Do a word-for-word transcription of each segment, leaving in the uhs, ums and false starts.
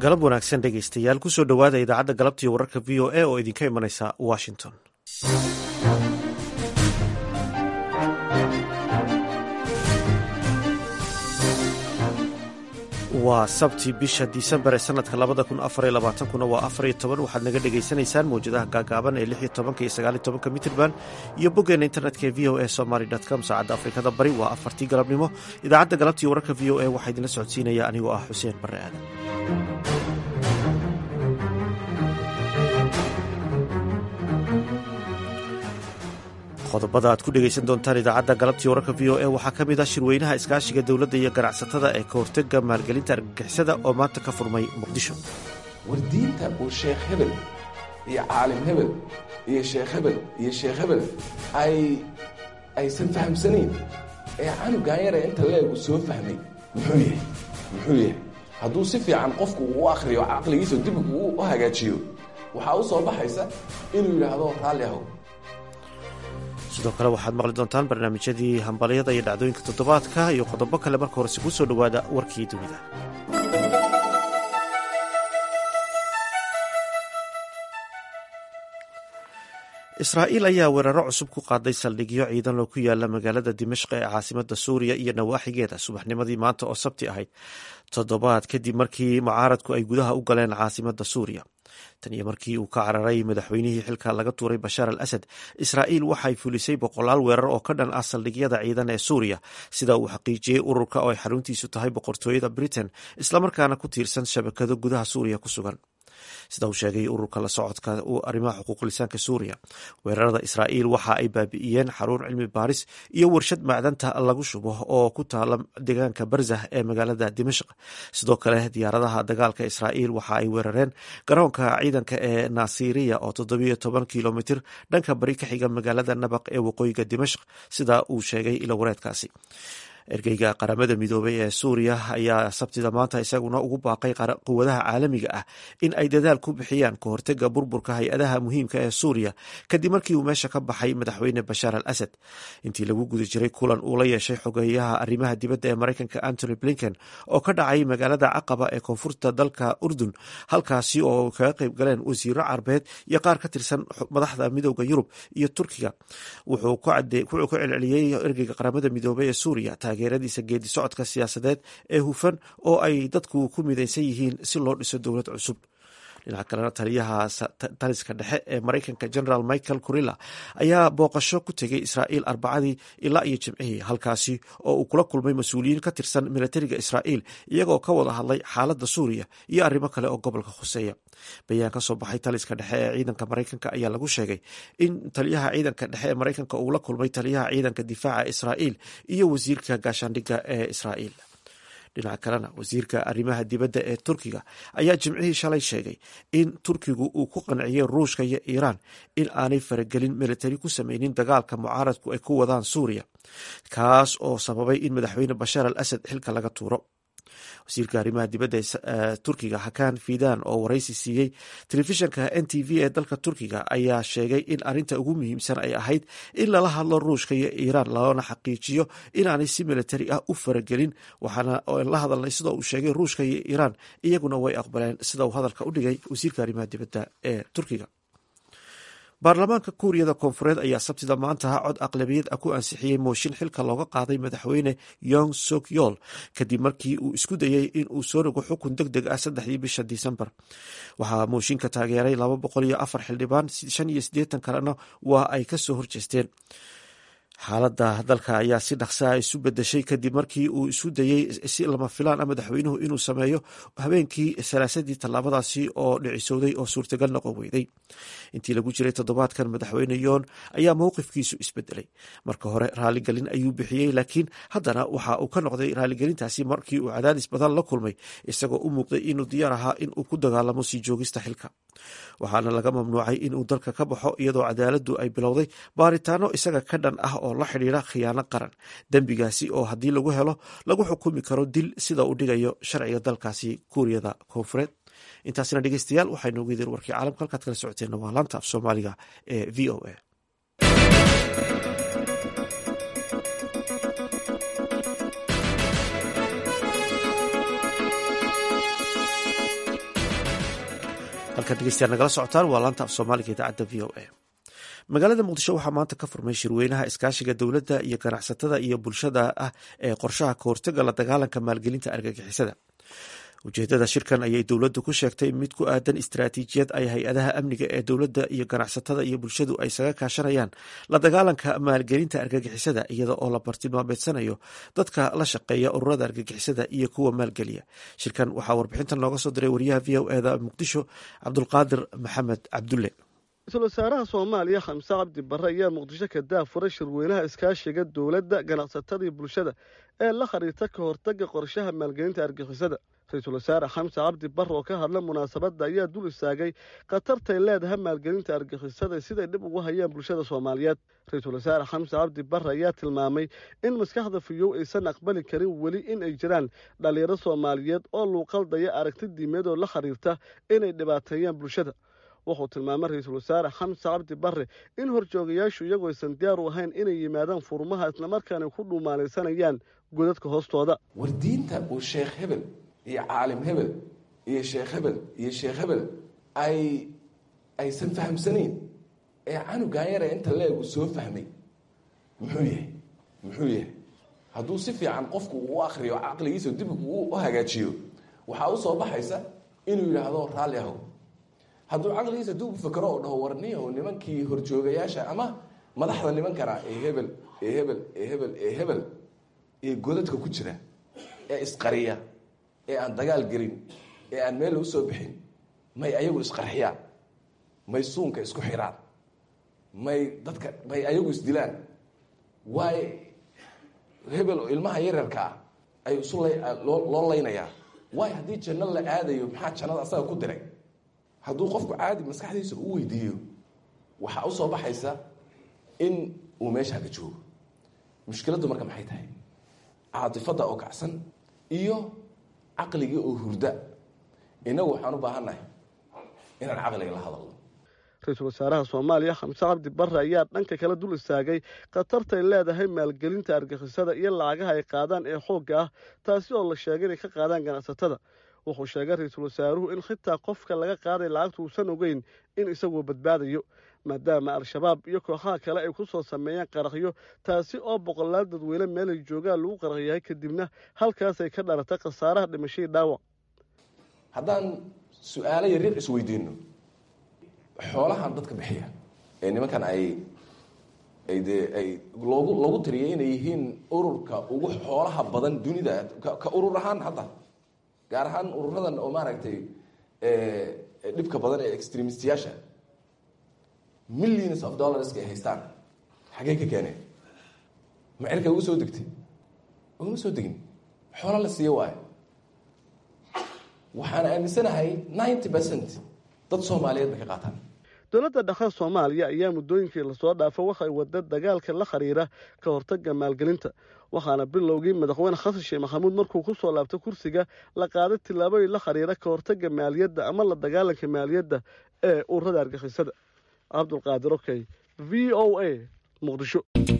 galab wanaagsan dhegaystayaal kusoo dhowaada idaacadda galabtii wararka v o a oo idinka imanaysa washington. waa sabti bisha disembar ee sanadka labada kun afar iyo labaatankuna waa afar iyo toban waxaad naga dhegaysanaysaan mawjadaha gaagaaban ee lix iyo tobanka iyo sagaal iyo tobanka mitrban iyo boggeena internetka ee v o a somaly com saacadda afrikada bari waa afartii galabnimo. idaacadda galabtii wararka v o a waxaa idinla socodsiinaya anigoo ah xuseen barre aadan. qodobada aad ku dhegaysan doontaan idaacadda galabtii wararka v o a waxaa ka mid ah shirweynaha iskaashiga dowladda iyo ganacsatada ee ka hortega maalgelinta argagixisada oo maanta ka furmay muqdisho. wardiinta uu sheekh hebel iyo caalim hebel iyo sheekh hebel iyo sheekh hebel ay aysan fahamsanayn ee canugan yare inta leegu soo fahmay muxuu yahay muxuu yahay hadduu si fiican qofku uu akhriyo caqligiisa dib uu u hagaajiyo waxaa u soo baxaysa inuu yidhaahdo raalli ahow. sidoo kale waxaad maqli doontaan barnaamijyadii hambalyada iyo dhacdooyinka toddobaadka iyo qodobo kale. marka horese ku soo dhowaada warkii dunida. israa'iil ayaa weeraro cusub ku qaaday saldhigyo ciidan oo ku yaala magaalada dimashq ee caasimada suuriya iyo nawaaxigeeda subaxnimadii maanta oo sabti ahayd, toddobaad kadib markii mucaaradku ay gudaha u galeen caasimada suuriya. tan iyo markii uu ka cararay madaxweynihii xilka laga tuuray bashaar al asad, israa'iil waxay fulisay boqolaal weerar oo ka dhan ah saldhigyada ciidan ee suuriya, sida uu xaqiijiyey ururka oo ay xaruntiisu tahay boqortooyada britain islamarkaana ku tiirsan shabakado gudaha suuriya ku sugan. sida uu sheegay ururka la socodka arrimaha xuquuqlisaanka suuriya, weerarada israa'iil waxa ay baabi'iyeen xarun cilmi baaris iyo warshad macdanta lagu shubo oo ku taala deegaanka barzah ee magaalada dimashq. sidoo kale diyaaradaha dagaalka israa'iil waxa ay weerareen garoonka ciidanka ee naasiriya oo toddobiyo toban kilomitir dhanka bari ka xiga magaalada nabaq ee waqooyiga dimashq, sida uu sheegay ilo wareedkaasi. ergeyga qaramada midoobay ee suuriya ayaa sabtida maanta isaguna ugu baaqay quwadaha caalamiga ah in ay dadaal ku bixiyaan ka hortega burburka hay-adaha muhiimka ee suuriya kadib markii uu meesha ka baxay madaxweyne bashaar al asad. intii lagu guda jiray kulan uu la yeeshay xogeeyaha arrimaha dibadda ee maraykanka antony blinken oo ka dhacay magaalada caqaba ee koonfurta dalka urdun, halkaasi oo kaga qayb galeen wasiiro carbeed iyo qaar ka tirsan madaxda midooda yurub iyo turkiga, wuxuu ku celceliyey ergeyga qaramada midoobay ee suuriya taageeradiisa geedi socodka siyaasadeed ee hufan oo ay dadku ku midaysan yihiin si loo dhiso dowlad cusub. dhinaca kalena taliyaha taliska dhexe ee maraykanka generaal michael kurilla ayaa booqasho ku tegay israa'iil arbacadii ilaa iyo jimcihii, halkaasi oo uu kula kulmay mas-uuliyiin ka tirsan milatariga israa'iil iyagoo ka wada hadlay xaaladda suuriya iyo arrimo kale oo gobolka khuseeya. bayaan ka soo baxay taliska dhexe ee ciidanka maraykanka ayaa lagu sheegay in taliyaha ciidanka dhexe ee maraykanka uu la kulmay taliyaha ciidanka difaaca israa'iil iyo wasiirka gaashaandhigga ee israa'iil. dhinaca kalena wasiirka arrimaha dibadda ee turkiga ayaa jimcihii shalay sheegay in turkigu uu ku qanciyey ruushka iyo iiraan in aanay faragelin militari ku sameynin dagaalka mucaaradku ay ku wadaan suuriya, kaas oo sababay in madaxweyne bashaar al asad xilka laga tuuro. wasiirka arrimaha dibadda ee turkiga hakan fidan oo waraysi siiyey telefishanka n t v ee dalka turkiga ayaa sheegay in arinta ugu muhiimsan ay ahayd in lala hadlo ruushka iyo iiraan loona xaqiijiyo inaanay si militari ah u faragelin. waxaana la hadalnay sida uu sheegay ruushka iyo iiraan, iyaguna way aqbaleen, sida uu hadalka u dhigay wasiirka arrimaha dibadda ee turkiga. baarlamaanka kuuriyada koonfureed ayaa sabtida maanta cod aqlabiyad ah ku ansixiyey mooshin xilka looga qaaday madaxweyne yong suk yool kadib markii uu isku dayey in uu soo rogo xukun deg deg ah saddexdii bisha disembar. waxaa mooshinka taageeray laba boqol iyo afar xildhibaan, shan iyo siddeetan kalena waa ay ka soo horjeesteen. xaaladda dalka ayaa si dhaqsaa isu bedeshay kadib markii uu isu dayey si lama filaan ah madaxweynuhu inuu sameeyo habeenkii salaasadii tallaabadaasi oo dhicisowday oo suurtagal noqon weyday. intii lagu jiray toddobaadkan madaxweyne yoon ayaa mowqifkiisu isbedelay. marka hore raaligelin ayuu bixiyey, laakiin haddana waxa uu ka noqday raaligelintaasi markii uu cadaadis badan la kulmay, isagoo u muuqday inuu diyaar ahaa in uu ku dagaalamo sii joogista xilka. waxaana laga mamnuucay inuu dalka ka baxo iyadoo cadaaladdu ay bilowday baaritaano isaga ka dhan ah oo la xidhiira khiyaano qaran, dembigaasi oo haddii lagu helo lagu xukumi karo dil sida uu dhigayo sharciga dalkaasi kuuriyada koonfureed. intaasina dhegeystayaal waxay noogu yidin warkii caalamka, halkaad kala socoteenna waa laanta af soomaaliga ee v o a. halkaad dhegeystayaal nagala socotaan waa laanta af soomaaliga idaacadda v o a. magaalada muqdisho waxaa maanta ka furmay shirweynaha iskaashiga dowladda iyo ganacsatada iyo bulshada ah ee qorshaha kahortaga la dagaalanka maalgelinta argagixisada. ujeedada shirkan ayay dowladdu ku sheegtay mid ku aadan istaraatiijiyad ay hay-adaha amniga ee dowladda iyo ganacsatada iyo bulshadu ay isaga kaashanayaan la dagaalanka maalgelinta argagixisada iyada oo la bartilmaameedsanayo dadka la shaqeeya ururada argagixisada iyo kuwa maalgeliya. shirkan waxaa warbixintan nooga soo diray wariyaha v o eda muqdisho cabdulqaadir maxamed cabdulle. ra-iisul wasaaraha soomaaliya xamse cabdi barre ayaa muqdisho ka daafuray shirweynaha iskaashiga dowladda ganacsatada iyo bulshada ee la khariirta ka hortaga qorshaha maalgelinta argagixisada. ra-iisul wasaare xamse cabdi barre oo ka hadla munaasabadda ayaa dul istaagay khatartay leedahay maalgelinta argagixisada siday dhib ugu hayaan bulshada soomaaliyeed. ra-iisul wasaare xamse cabdi barre ayaa tilmaamay in maskaxda fiyow aysan aqbali karin weli in ay jiraan dhalinyaro soomaaliyeed oo luuqaldaya aragti diimeed oo la khariirta inay dhibaateeyaan bulshada. wuxuu tilmaamay ra-iisul wasaare xamse cabdi barre in horjoogayaashu iyagoo aysan diyaar u ahayn inay yimaadaan furmaha islamarkaana ku dhuumaalaysanayaan godadka hoostooda. war diinta uu sheekh hebel iyo caalim hebel iyo sheekh hebel iyo sheekh hebel ay aysan fahamsanayn ee canugan yare inta leegu soo fahmay muxuu yahay muxuu yahay hadduu si fiican qofku u akriyo caqligiisa dib u hagaajiyo waxaa u soo baxaysa inuu yidhaahdo raalli ahow. hadduu caqligiisa dib u fikro oo dhaho warniyaho nimankii horjoogayaasha ama madaxda nimankana ee hebel ee hebel ee hebel ee hebel ee godadka ku jira ee isqariya ee aan dagaal gelin ee aan meel u soo bixin may ayagu isqarxiyaan may suunka isku xiraan may dadka may ayagu isdilaan waay hebel oo ilmaha yaryarka ah ay isu loo laynayaa waay haddii janno la aadayo maxaa jannada asaga ku diray. hadduu qofku caadi maskaxdiisa u weydiiyo waxaa u soo baxaysa in uu meesha ka joogo. mushkiladdu marka maxay tahay? caatifadda oo kacsan iyo caqligii oo hurda. innagu waxaan u baahannahay inaan caqliga la hadalno. ra-iisul wasaaraha soomaaliya xamse cabdi barre ayaa dhanka kale dul istaagay khatartay leedahay maalgelinta argagixisada iyo lacagaha ay qaadaan ee xoogga ah taasi oo la sheegay inay ka qaadaan ganacsatada. wuxuu sheegay ra-iisul wasaaruhu in xitaa qofka laga qaaday lacagta uusan ogeyn in isagoo badbaadayo maadaama al-shabaab iyo kooxaha kale ay ku soo sameeyaan qaraxyo taasi oo boqolaal dadweyne meelay joogaan lagu qaraxyahay kadibna halkaasay ka dhalatay khasaaraha dhimashadii dhaawac. haddaan su-aalo yaryar isweydiino xoolahan dadka bixiya ee nimankan ay ay dee ay loogu loogu tiriyay inay yihiin ururka ugu xoolaha badan dunida ka urur ahaan hadda gaar ahaan ururadan oo maaragtay dhibka badan ee extremistiyaasha millions of dollarska ay haystaan xaggee ka keeneen ma cirka ugu soo degtay uguma soo degin xoolo la siiyo waayo. waxaan aaminsanahay ninety percent dad soomaaliyeed bay ka qaataan. dowladda dhexe soomaaliya ayaa muddooyinkii lasoo dhaafay waxay wada dagaalka la khariira ka hortaga maalgelinta waxaana bilowgii madaxweyne xasan sheekh maxamuud markuu ku soo laabtay kursiga la qaaday tillaabooyin la khariira ka hortaga maaliyadda ama la dagaalanka maaliyadda ee ururada argagixisada. cabdulqaadir okey v o a muqdisho.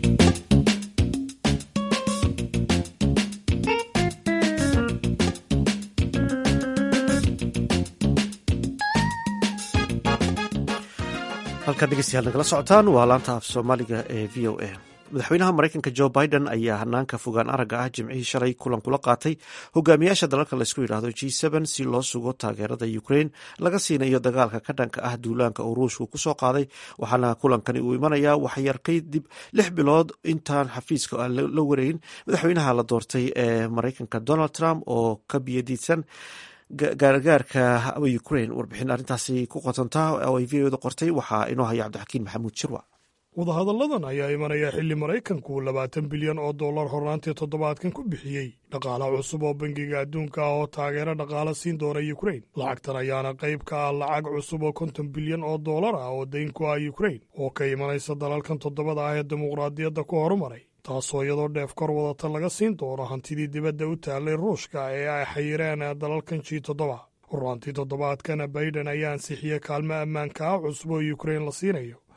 halkaad dhegeystayaal nagala socotaan waa laanta af soomaaliga ee v o a. madaxweynaha maraykanka jo biden ayaa hanaanka fogaan aragga ah jimcihii shalay kulan kula qaatay hogaamiyaasha dalalka laysku yidhaahdo g n si loo sugo taageerada ukrain laga siinayo dagaalka ka dhanka ah duulaanka uu ruushku ku soo qaaday. waxaana kulankani uu imanayaa waxyar kadib lix bilood intaan xafiiska aan la wareegin madaxweynaha la doortay ee maraykanka donald trump oo ka biyadiidsan gaargaarka ukrain. warbixin arrintaasi ku qotontaa oo ay v o da qortay waxaa inoo haya cabdixakiin maxamuud shirwa. wadahadalladan ayaa imanaya xilli maraykanku labaatan bilyan oo dollar hornaantii toddobaadkan ku bixiyey dhaqaala cusub oo bangiga adduunka ah oo taageero dhaqaala siin doona ukrain. lacagtan ayaana qayb ka ah lacag cusub oo konton bilyan oo dollar ah oo dayn ku ah ukrain oo ka imanaysa dalalkan toddobada ah ee dimuqraadiyadda ku horumaray taasoo iyadoo dheef kor wadata laga siin doono hantidii dibadda u taallay ruushka ee ay xayireen dalalkan ji toddoba. hornaantii toddobaadkana baiden ayaa ansixiyey kaalmo ammaanka ah cusub oo ukrain la siinayo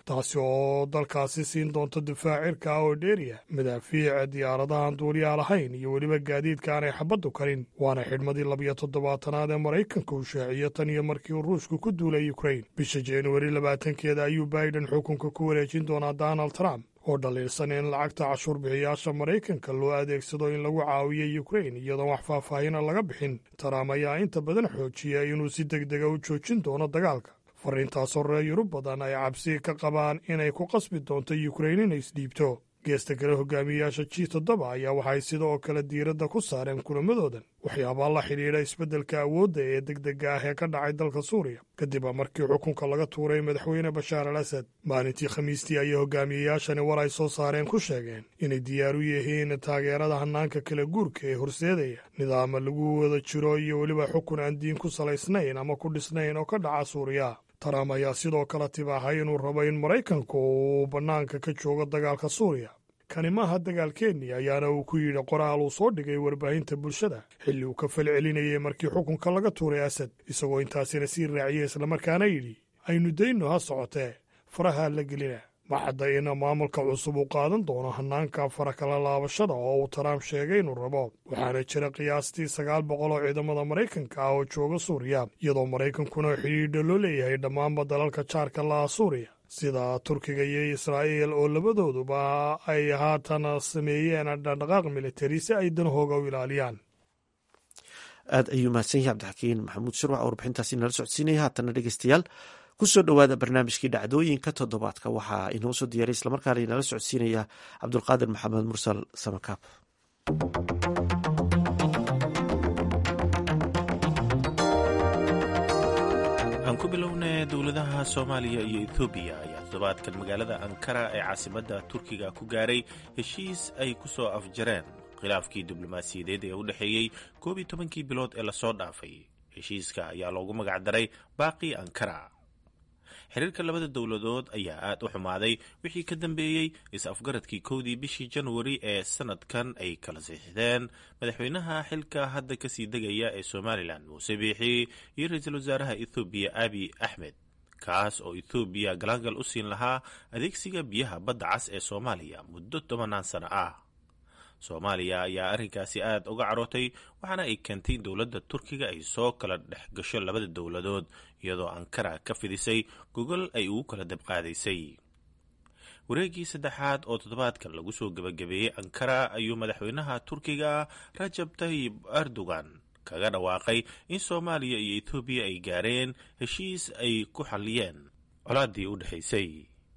taasi oo dalkaasi siin doonto difaac cirka ah oo dheeriya madaafiica diyaaradahan duuliyaa lahayn iyo weliba gaadiidka aanay xabaddu karin waana xidhmadii labiyo toddobaatanaad ee maraykanka uu shaaciyo tan iyo markii uu ruushku ku duulay ukrain bisha januari labaatankeeda ayuu biden xukunka ku wareejin doonaa donald trump oo dhaliilsan in lacagta cashuur bixiyaasha maraykanka loo adeegsado in lagu caawiyo ukrain iyadoon wax faahfaahina laga bixin trump ayaa inta badan xoojiya inuu si deg dega u joojin doono dagaalka fariintaasoo reer yurub badan ay cabsi ka qabaan inay ku qasbi doonto ukrain inay isdhiibto geesta kale hogaamiyayaasha g toddoba ayaa waxay sidoo kale diiradda ku saareen kulamadoodan waxyaabaa la xidhiidha isbeddelka awoodda ee degdega ah ee ka dhacay dalka suuriya kadib markii xukunka laga tuuray madaxweyne bashaar al asad maalintii khamiistii ayay hogaamiyayaashani war ay soo saareen ku sheegeen inay diyaar u yihiin taageerada hannaanka kala guurka ee horseedaya nidaama lagu wada jiro iyo weliba xukun aan diin ku salaysnayn ama ku dhisnayn oo ka dhaca suuriya trump ayaa sidoo kale tibaahay inuu rabo in maraykanku uu bannaanka ka joogo dagaalka suuriya kani maaha dagaalkeennii ayaana uu ku yidhi qoraal uu soo dhigay warbaahinta bulshada xilli uu ka falcelinayay markii xukunka laga tuuray asad isagoo intaasina sii raaciyey islamarkaana yidhi aynu dayno ha socotee faraha la gelina ma cadda in maamulka cusub uu qaadan doono hannaanka fara kala laabashada oo uu trump sheegay inuu rabo waxaana jira qiyaastii sagaal boqol oo ciidamada maraykanka ah oo jooga suuriya iyadoo maraykankuna xidhiidha loo leeyahay dhammaanba dalalka jaarka laha suuriya sida turkiga iyo israa'iil oo labadooduba ay haatan sameeyeen dhaqdhaqaaq militari si ay danahooga u ilaaliyaan aad ayuu mahadsan yahay cabdixakiin maxamuud shirwac oo warbixintaasi nala socodsiinaya haatana dhegeystayaal kusoo dhowaada barnaamijkii dhacdooyinka toddobaadka waxaa inoo soo diyaaray islamarkaana inala socodsiinaya cabdulqaadir maxamed mursal samakaab aan ku bilownay dowladaha soomaaliya iyo ethoobiya ayaa toddobaadkan magaalada ankara ee caasimadda turkiga ku gaaray heshiis ay ku soo afjareen khilaafkii diblomaasiyadeed ee u dhexeeyey koob iyo tobankii bilood ee lasoo dhaafay heshiiska ayaa loogu magac daray baaqi ankara xiriirka labada dowladood ayaa aad u xumaaday wixii ka dambeeyey is-afgaradkii kowdii bishii januari ee sanadkan ay kala siixdeen madaxweynaha xilka hadda kasii degaya ee somalilan muuse biixi iyo ra-iisul wasaaraha ethoobiya abi axmed kaas oo ethoobiya galaangal u siin lahaa adeegsiga biyaha badda cas ee soomaaliya muddo tobanaan sano ah soomaaliya ayaa arrinkaasi aad uga carootay waxaana ay keentay in dowladda turkiga ay soo kala dhex gasho labada dowladood iyadoo ankara ka fidisay gogol ay ugu kala dabqaadaysay wareeggii saddexaad oo toddobaadkan lagu soo gebagabeeyey ankara ayuu madaxweynaha turkiga rajab tayyib erdogan kaga dhawaaqay in soomaaliya iyo etoobiya ay gaareen heshiis ay ku xalliyeen colaaddii u dhexaysay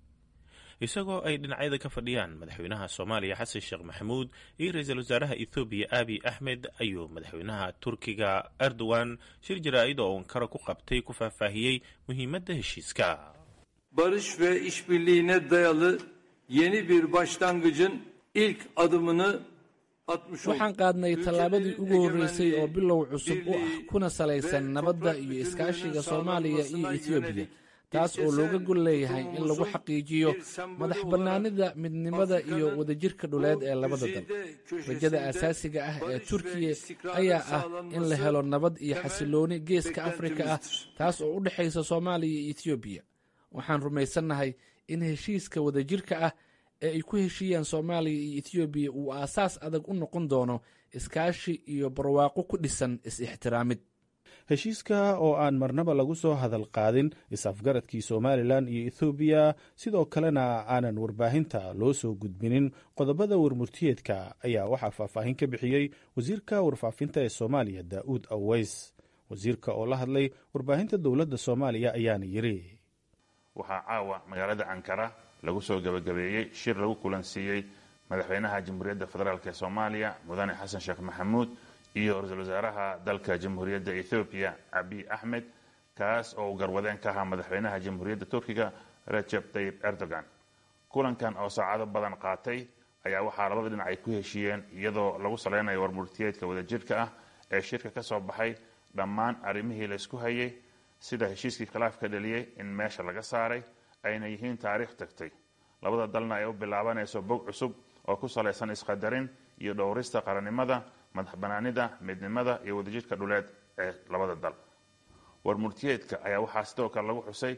isagoo ay dhinacyada ka fadhiyaan madaxweynaha soomaaliya xasan sheekh maxamuud iyo ra-iisul wasaaraha ethoobiya abi axmed ayuu madaxweynaha turkiga erdogan shir jaraa'id oo ankara ku qabtay ku faahfaahiyey muhiimadda heshiiska barış ve işbirliğine dayalı yeni bir başlangıcın ilk adımını atmış olduk. Waxaan qaadnay tallaabadii ugu horreysay oo bilow cusub u ah kuna salaysan nabadda iyo iskaashiga Soomaaliya iyo Ethiopia taas oo looga gol leeyahay in lagu xaqiijiyo madax bannaanida midnimada iyo wadajirka dhuleed ee labada dal rajada asaasiga ah ee Turkiya ayaa ah in la helo nabad iyo xasilooni geeska Afrika ah taas oo u dhaxaysa Soomaaliya iyo Ethiopia waxaan rumaysanahay in heshiiska wadajirka ah ee ay ku heshiiyaan Soomaaliya iyo Ethiopia uu aasaas adag u noqon doono iskaashi iyo barwaaqo ku dhisan is-ixtiraamid heshiiska oo aan marnaba lagu soo hadal qaadin is-afgaradkii somalilan iyo ethoobiya sidoo kalena aanan warbaahinta loo soo gudbinin qodobada warmurtiyeedka ayaa waxaa faahfaahin ka bixiyey wasiirka warfaafinta ee soomaaliya daa'uud aweys wasiirka oo la hadlay warbaahinta dowladda soomaaliya ayaana yiri waxaa caawa magaalada ankara lagu soo gabagabeeyey shir lagu kulansiiyey madaxweynaha jamhuuriyadda federaalk ee soomaaliya mudane xasan sheekh maxamuud iyo ra-iisul wasaaraha dalka jamhuuriyadda ethoobiya abiy axmed kaas oo uu garwadeen ka ahaa madaxweynaha jamhuuriyadda turkiga rajab tayyib erdogan kulankan oo saacado badan qaatay ayaa waxaa labada dhinac ay ku heshiiyeen iyadoo lagu saleynayo warmurtiyeedka wadajirka ah ee shirka ka soo baxay dhammaan arrimihii laysku hayay sida heshiiskii khilaafka dhaliyey in meesha laga saaray ayna yihiin taariikh tagtay labada dalna ay u bilaabanayso bog cusub oo ku salaysan isqadarin iyo dhowrista qarannimada madax banaanida midnimada iyo wadajirka dhuleed ee labada dal warmurtiyeedka ayaa waxaa sidoo kale lagu xusay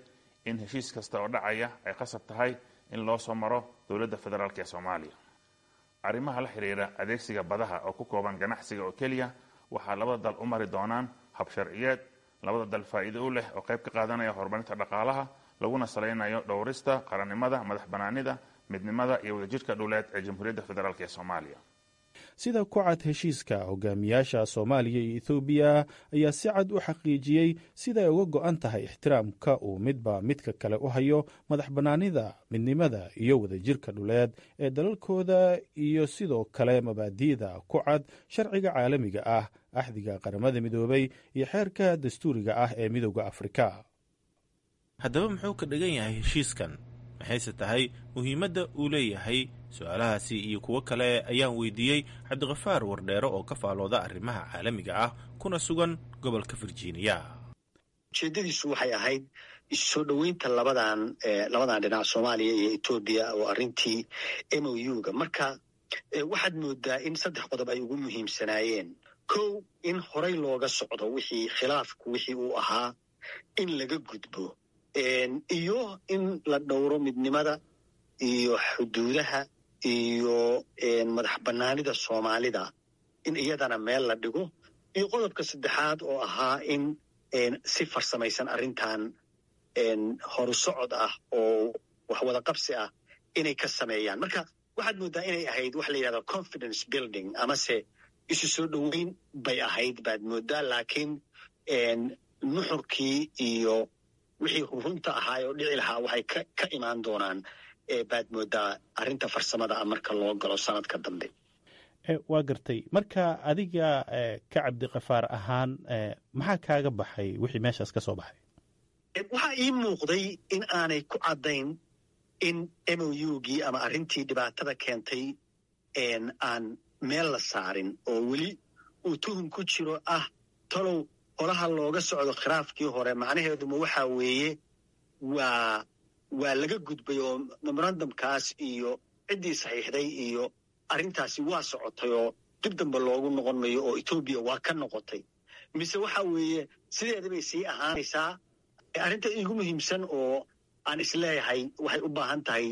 in heshiis kasta oo dhacaya ay qasab tahay in loo soo maro dowladda federaalk ee soomaaliya. arrimaha la xiriira adeegsiga badaha oo ku kooban ganacsiga oo keliya waxaa labada dal u mari doonaan hab sharciyeed labada dal faa'iido u leh oo qayb ka qaadanaya horumarinta dhaqaalaha laguna salaynayo dhowrista qarannimada madax banaanida midnimada iyo wadajirka dhuleed ee jamhuuriyadda federaalk ee soomaaliya. sida ku cad heshiiska hogaamiyaasha soomaaliya iyo ethoobiya ayaa si cad u xaqiijiyey siday uga go-an tahay ixtiraamka uu midba midka kale u hayo madax bannaanida midnimada iyo wadajirka dhuleed ee dalalkooda iyo sidoo kale mabaadi'da ku cad sharciga caalamiga ah axdiga qaramada midoobay iyo xeerka dastuuriga ah ee midowda afrika. haddaba muxuu ka dhigan yahay heshiiskan maxayse tahay muhiimadda uu leeyahay? su-aalahaasi iyo kuwo kale ayaan weydiiyey cabdiqafaar wardheero oo ka faalooda arrimaha caalamiga ah kuna sugan gobolka virginia. ujeedadiisu waxay ahayd soo dhoweynta labadan labadan dhinac soomaaliya iyo etoobiya oo arrintii m o u ga marka waxaad moodaa in saddex qodob ay ugu muhiimsanaayeen. kow, in horay looga socdo wixii khilaafku wixii uu ahaa in laga gudbo iyo in la dhowro midnimada iyo xuduudaha iyo madax banaanida soomaalida in iyadana meel la dhigo, iyo qodobka saddexaad oo ahaa in si farsamaysan arrintan horu socod ah oo wax wada qabsi ah inay ka sameeyaan. marka waxaad moodaa inay ahayd wax la yidhahdo confidence building amase isu soo dhoweyn bay ahayd baad moodaa, laakiin nuxurkii iyo wixii runta ahaa oo dhici lahaa waxay ka imaan doonaan baad moodaa arrinta farsamada ah marka loo galo sanadka dambe. waa gartay. marka adiga ka cabdiqafaar ahaan maxaa kaaga baxay wixii meeshaas ka soo baxay? waxaa ii muuqday in aanay ku caddayn in m o u gii ama arrintii dhibaatada keentay aan meel la saarin oo weli uu tuhum ku jiro ah talow holaha looga socdo khilaafkii hore macnaheeduma waxaa weeye waa waa laga gudbay oo memorandumkaas iyo ciddii saxiixday iyo arrintaasi waa socotay oo dib dambe loogu noqon mayo oo etoobiya waa ka noqotay, mise waxa weeye sideeda bay sii ahaanaysaa. arrinta iigu muhiimsan oo aan isleeyahay waxay u baahan tahay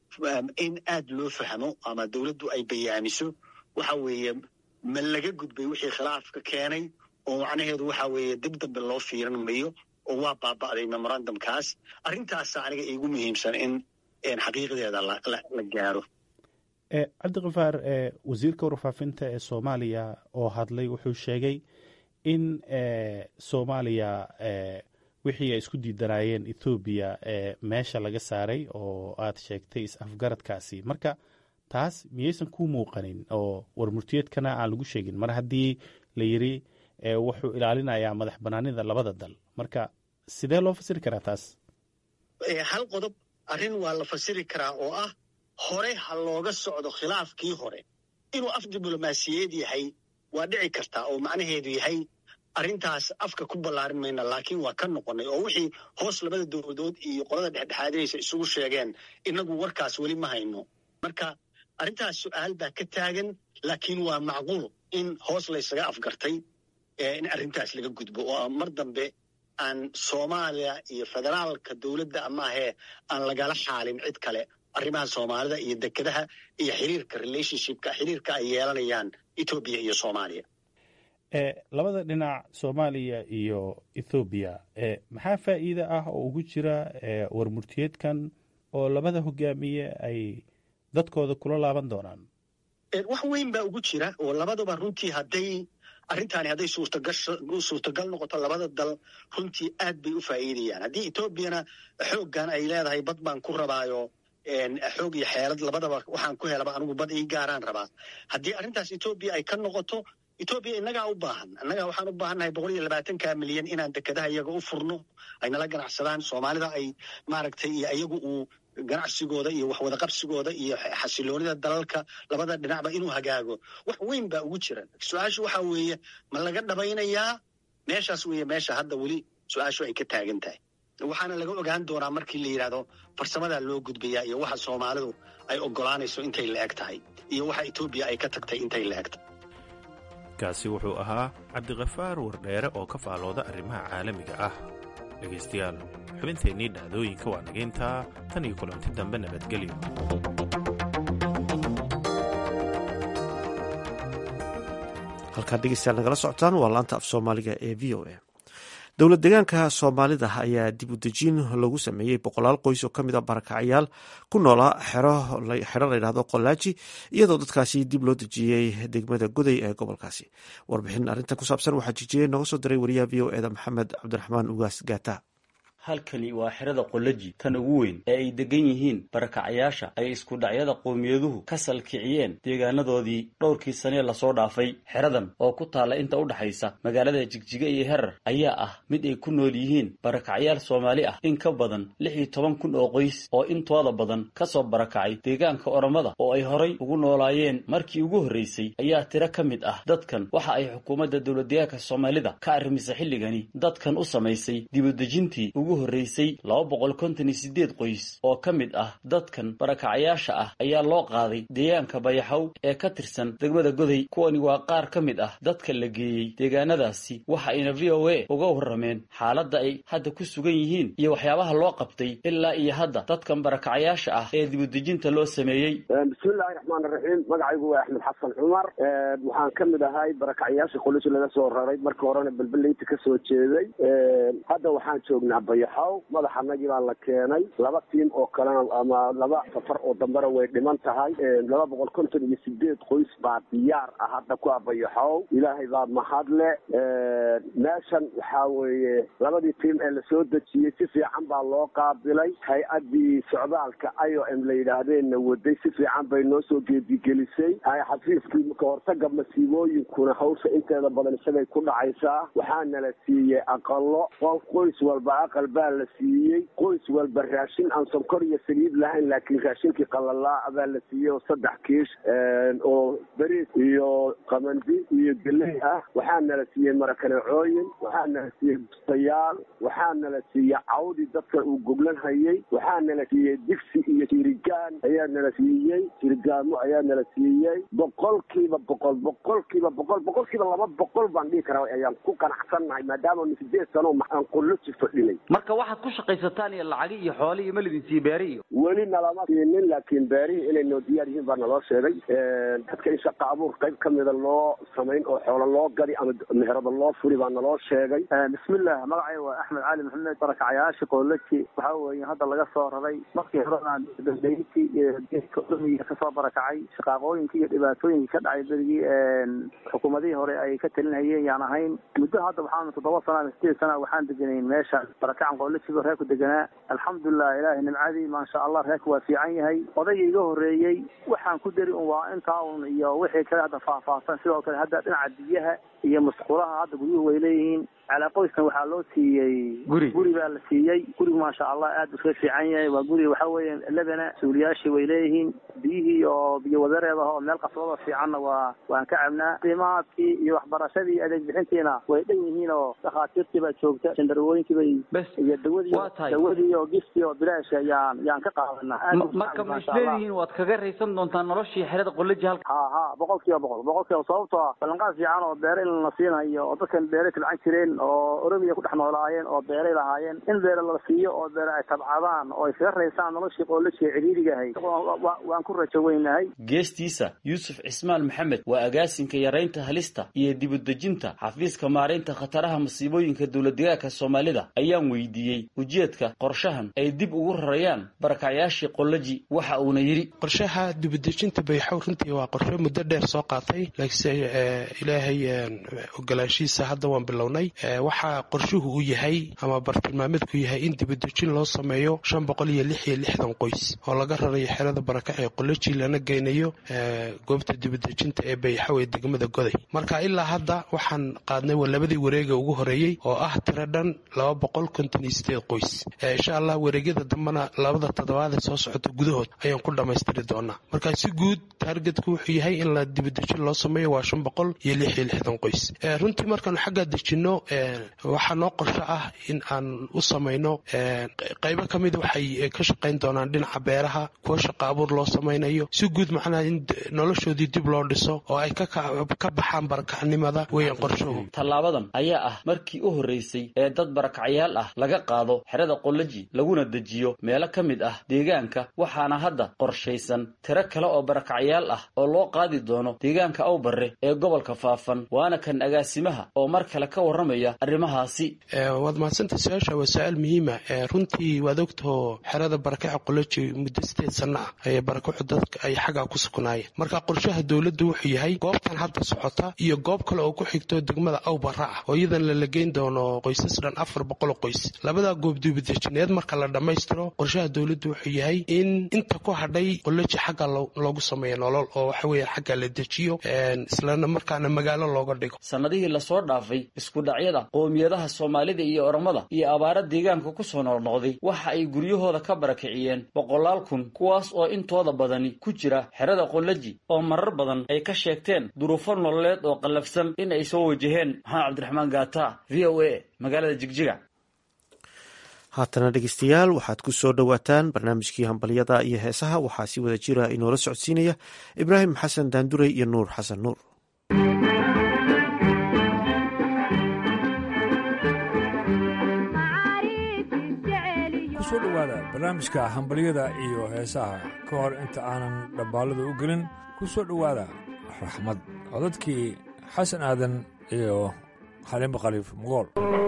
in aad loo fahmo ama dowladdu ay bayaamiso waxa weeye ma laga gudbay wixii khilaafka keenay oo macnaheedu waxa weeye dib dambe loo fiiran mayo oo waa baaba'day memorandumkaas. arrintaasa aniga iigu muhiimsan in xaqiiqdeeda la gaaro. cabdiqafaar, wasiirka warfaafinta ee soomaaliya oo hadlay wuxuu sheegay in soomaaliya wixii ay isku diidanaayeen ethoobiya meesha laga saaray oo aad sheegtay is-afgaradkaasi. marka taas miyaysan ku muuqanin oo warmurtiyeedkana aan lagu sheegin mar haddii la yidhi wuxuu ilaalinayaa madax banaanida labada dal? marka sidee loo fasiri karaa taas? hal qodob arrin waa la fasiri karaa oo ah hore ha looga socdo khilaafkii hore. inuu af diblomaasiyeed yahay waa dhici kartaa oo macnaheedu yahay arrintaas afka ku ballaarin mayna laakiin waa ka noqonay oo wixii hoos labada dowladood iyo qolada dhexdhexaadinaysa isugu sheegeen inagu warkaas weli ma hayno. marka arrintaas su-aal baa ka taagan, laakiin waa macquul in hoos laysaga afgartay in arrintaas laga gudbo oo mar dambe aan soomaaliya iyo federaalka dowladda amaahee aan lagala xaalin cid kale arrimaha soomaalida iyo dekedaha iyo xiriirka relationshipka xiriirka ay yeelanayaan etoobiya iyo soomaaliya. labada dhinac soomaaliya iyo ethoobiya maxaa faa'iide ah oo ugu jira warmurtiyeedkan oo labada hogaamiye ay dadkooda kula laaban doonaan? wax weyn baa ugu jira oo labaduba runtii hadday arrintaani hadday suurtagal noqoto labada dal runtii aad bay u faa'iidayaan. haddii etoobiyana xooggan ay leedahay bad baan ku rabaayo xoog iyo xeelad labadaba waxaan ku helaba anigu bad ii gaaraan rabaa. haddii arrintaas etoobiya ay ka noqoto etoobiya innagaa u baahan annagaa waxaan u baahannahay boqol iyo labaatanka milyan inaan dekedaha iyaga u furno ay nala ganacsadaan soomaalida ay maaragtay iyo iyagu uu ganacsigooda iyo waxwada qabsigooda iyo xasiloonida dalalka labada dhinacba inuu hagaago. wax weyn baa ugu jira. su-aashu waxa weeye ma laga dhabaynayaa? meeshaas weeye meesha hadda weli su-aashu ay ka taagan tahay. waxaana laga ogaan doonaa markii la yidhaahdo farsamadaa loo gudbayaa iyo waxa soomaalidu ay ogolaanayso intay la eg tahay iyo waxa etoobiya ay ka tagtay intay la eg tahay. kaasi wuxuu ahaa cabdiqafaar wardheere oo ka faalooda arrimaha caalamiga ah. dhegaystayaal xubinteennii dhacdooyinka waa nageyntaa tan iyo kulanti dambe nabadgelyo. halkaad dhegeystayaal nagala socotaan waa laanta af soomaaliga ee v o a. dowlad deegaanka soomaalida ayaa dib u dejiin lagu sameeyey boqolaal qoys oo ka mid a barakacyaal ku noolaa xero xero layidhahdo qolaaji, iyadoo dadkaasi dib loo dejiyey degmada goday ee gobolkaasi. warbixin arrintan ku saabsan waxaa jijiyey nooga soo diray wariyaha v o eda maxamed cabdiraxmaan ugaas gaata. halkani waa xerada qolaji tan ugu weyn ee ay degan yihiin barakacayaasha ay isku dhacyada qowmiyaduhu ka salkiciyeen deegaanadoodii dhowrkii sanee lasoo dhaafay. xeradan oo ku taalla inta u dhaxaysa magaalada Jigjiga iyo Herar ayaa ah mid ay ku nool yihiin barakacayaal Soomaali ah in ka badan lix iyo toban kun oo qoys oo intooda badan ka soo barakacay deegaanka Oromada oo ay horay ugu noolaayeen markii ugu horreysay. ayaa tiro ka mid ah dadkan waxa ay xukuumadda dowladdeegaanka Soomaalida ka arrimisay xilligani dadkan u samaysay dib u dejintii ugu horreysay laba boqol konton iyo sideed qoys oo ka mid ah dadkan barakacayaasha ah ayaa loo qaaday deegaanka Bayaxaw ee ka tirsan degmada Goday. kuwani waa qaar ka mid ah dadka la geeyey deegaanadaasi, waxa ayna V O A uga warrameen xaaladda ay hadda ku sugan yihiin iyo waxyaabaha loo qabtay ilaa iyo hadda dadkan barakacayaasha ah ee dib u dejinta loo sameeyey. bismillaahi raxmaani raxiim. magacaygu waa Axmed Xasan Cumar, waxaan ka mid ahay barakacayaasha qolosha laga soo raray markii horena balbaleynta ka soo jeeday. hadda waxaan joognaa Bayaxaw, madaxanagii baa la keenay. laba tiim oo kalena ama laba safar oo dambara way dhiman tahay. laba boqol konton iyo sideed qoys baa diyaar ah hadda ku Bayaxaw. ilaahay baa mahadle. meeshan waxaa weeye labadii tiim ee lasoo dejiyey si fiican baa loo qaabilay. hay-adii socdaalka I O M la yidhaahdeenna waday si fiican bay noo soo geedigelisay. xafiiskii ka hortaga masiibooyinkuna hawsha inteeda badan isagay ku dhacaysaa. waxaana la siiyey aqalo, qoys walba aqal baa la siiyey. qoys walba raashin aan sonkor iyo saliid lahayn laakiin raashinkii qalalaa baa la siiyey oo saddex kiish oo bariis iyo qamandi iyo geley ah. waxaana la siiyey marakaneecooyin, waxaana la siiyey bustayaal, waxaana la siiyey cawdi dadka uu goglan hayay, waxaana la siiyey digsi iyo jirigaan ayaana la siiyey, jirigaamo ayaana la siiyey. boqolkiiba boqol boqolkiiba boqol boqolkiiba laba boqol baan dhihi karaa ayaan ku qanacsannahay maadaama sideed sano aan qoloji fadhinay. marka waxaad ku shaqaysataan iyo lacag iyo xoolo iyo malidin sii beeri iyo weli nalama siinin, laakiin beerihi inay noo diyaar yihiin baa naloo sheegay. dadka in shaqa abuur qayb ka mida loo samayn oo xoolo loo gadi ama meherada loo furi baa naloo sheegay. bismillah. magacay waa Axmed Cali Maxamed, barakacayaasha qoloji waxaa weeye hadda laga soo raray. markii horena daldayntii iyo geedka umiga ka soo barakacay shaqaaqooyinkii iyo dhibaatooyinkii ka dhacay berigii xukuumadihii hore ay ka talinayeen yaan ahayn. muddo hadda waxaan toddoba sana ama sideed sana waxaan deganayn meesha barakacan qolojiga reerku deganaa. alxamdulilah, ilaahay nimcadii maasha allah reerku waa fiican yahay. odayga iga horreeyey waxaan ku dari un waa intaa un iyo wixii kale hadda faahfaahsan. sidoo kale hadda dhinaca biyaha iyo musqulaha hadda guryuhu way leeyihiin. calaa qoyskan waxaa loo siiyey guri guri baa la siiyey. gurigu maasha allah aad u ka fiican yahay. waa guri waxa weeye labana suuliyaashii way leeyihiin. biyihii oo biyo wadareedaha oo meel qasbada fiicanna waa waan ka cabnaa. qiimaadkii iyo waxbarashadii adeeg bixintiina way dhan yihiin oo dhakhaatiirtii baa joogta, jandarwooyinkii bay bes iyo dawadii dawadii iyo giftii oo bilaash yaan yaan ka qaadanaa. marka ma isleedihiin waad kaga raysan doontaan noloshii xerada qoloji halka? ha ha boqolkiiba boqol boqolkiiba sababtoo ah ballanqaad fiican oo beere in la siinayo oo dadkan beere tilcan jireen oo Oromiya ku dhex noolaayeen oo beeray lahaayeen in beere la siiyo oo beere ay tabcadaan oo ay kaga raysaan noloshii qoloji ciriiriga ahayd waan ku rajo weynahay. geestiisa Yuusuf Cismaan Maxamed waa agaasinka yareynta halista iyo dib u dejinta xafiiska maareynta khataraha masiibooyinka dowladdeegaanka Soomaalida ayaan weydiiyey ujeedka qorshahan ay dib ugu rarayaan barakacayaashii qoloji. waxa uuna yiri qorshaha dib u dejinta Bayaxaw runtii waa qorshe muddo dheer soo qaatay, laakiin ilaahay ogolaanshiisa hadda waan bilownay. waxa qorshuhu u yahay ama bartilmaameedku yahay in dib u dejin loo sameeyo shan boqol iyo lix iyo lixdan qoys oo laga rarayo xerada barakac ee qoloji lana geynayo goobta dib u dejinta ee Bayaxaw ee degmada Goday. marka ilaa hadda waxaan qaadnay labadii wareega ugu horeeyay oo ah tiro dhan laba boqol konton iyo sideed qoys. insha Allah wareegyada dambana labada toddobaad soo socota gudahood ayaan ku dhamaystiri doonaa. marka si guud targetku wuxuu yahay in la dib u dejin loo sameeyo waa shan boqol iyo lix iyo lixdan qoys. qoys runtii markaanu xaggaa dejinno waxaa noo qorsho ah in aan u samayno qaybo ka mid waxay ka shaqayn doonaan dhinaca beeraha kuwa shaqa abuur loo samaynayo si guud macnaha in noloshoodii dib loo dhiso oo ay ka baxaan barakacnimada weeyaan qorshuhu. tallaabadan ayaa ah markii u horreysay ee dad barakacyaal ah laga qaado xerada qolaji laguna dejiyo meelo ka mid ah deegaanka waxaana hadda qorshaysan tiro kale oo barakacyaal ah oo loo qaadi doono deegaanka Awbarre ee gobolka Faafan waana kan agaasimaha oo mar kale ka warramaya arrimahaasi. waad mahadsantahay su-aasha waa su-aal muhiima runtii waad ogtahoo xerada barakaca qolaji muddo sideed sano ah ayay barakacu dadka ay xaggaa ku sugnaayeen marka qorshaha dowladda wuxuu yahay goobtan hadda socota iyo goob kale oo ku xigto degmada Awbarre ah oo iyadan la lageyn doono qoysas dhan afar boqol oo qoys labada goob dibadejneed marka la dhammaystiro qorshaha dowladda wuxuu yahay in inta ku hadhay qolaji xagga loogu sameeyo nolol oo waxa weeye xagga la dejiyo islana markaana magaalo looga dhigo. sanadihii la soo dhaafay isku dhacyada qoomiyadaha Soomaalida iyo Oromada iyo abaara deegaanka ku soo noqnoqday waxa ay guryahooda ka barakiciyeen boqolaal kun kuwaas oo intooda badani ku jira xerada qolaji oo marar badan ay ka sheegteen duruufo nololeed oo qallafsan in ay soo wajaheen. maxamed cabdiraxmaan gaata v o a magaalada Jigjiga. haatana dhegeystayaal waxaad ku soo dhowaataan barnaamijkii hambalyada iyo heesaha waxaa si wada jira inoola socodsiinaya ibraahim xasan daanduray iyo nuur xasan nuur. kusoo dhowaada barnaamijka hambalyada iyo heesaha ka hor inta aanan dhabbaalada u gelin ku soo dhowaada raxmad codadkii xasan aadan iyo xaliimo khaliif mugool.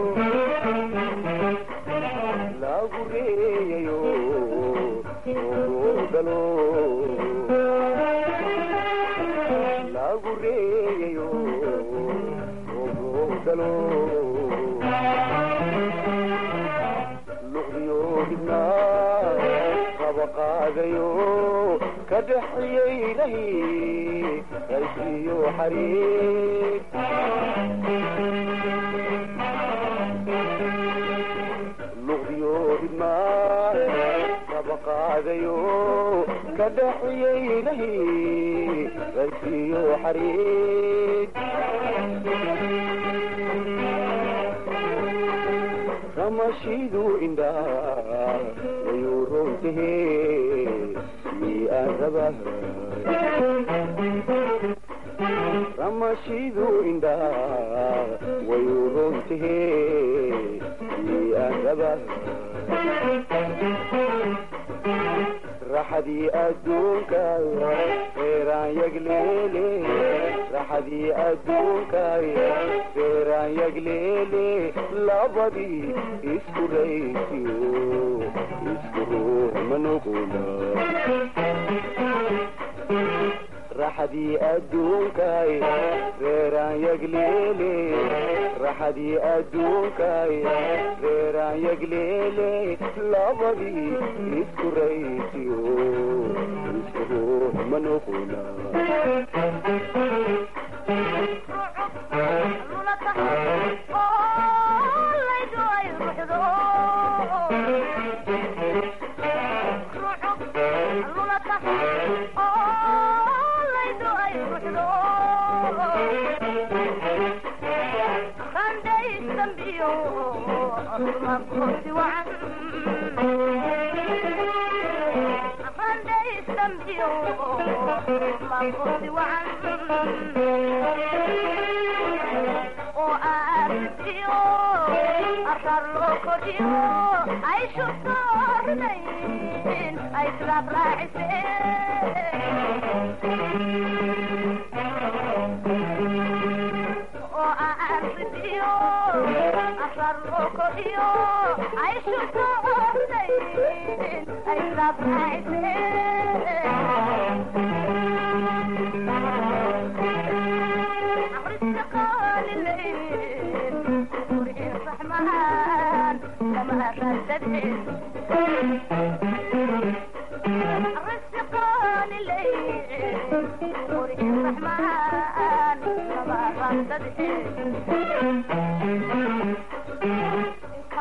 ramashidu inda wayurontehe mi araba ramashidu inda wayurontehe mi araba raxadi adduunka feeraan yagleele raxadi adduunka feeraan yagleele labadii isku raysiyo isku ruux manugula raxadi adduunka feeraan yagleele raxadi adduunka feeraan yagleele labadii isku raysiyo isku ruux manugula